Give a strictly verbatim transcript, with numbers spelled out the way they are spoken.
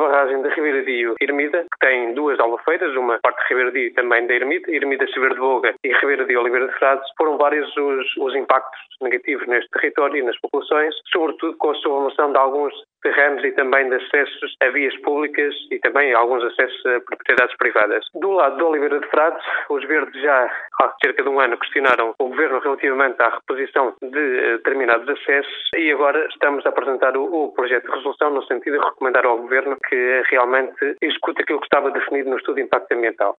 barragem da Ribeira Dio e Ermida, que tem duas albufeiras, uma parte de Ribeira Dio e também da Ermida, Ermida Silveira de Boga e Ribeira Dio Oliveira de Frades. Foram vários os, os impactos negativos neste território e nas populações, sobretudo com a submerção de alguns terrenos e também de acessos a vias públicas e também alguns acessos a propriedades privadas. Do lado de Oliveira de Frades, os verdes já há cerca de um ano questionaram o Governo relativamente à reposição de determinados acessos e agora estamos a apresentar o, o projeto de resolução no sentido de recomendar ao Governo que realmente execute aquilo que estava definido no estudo de impacto ambiental.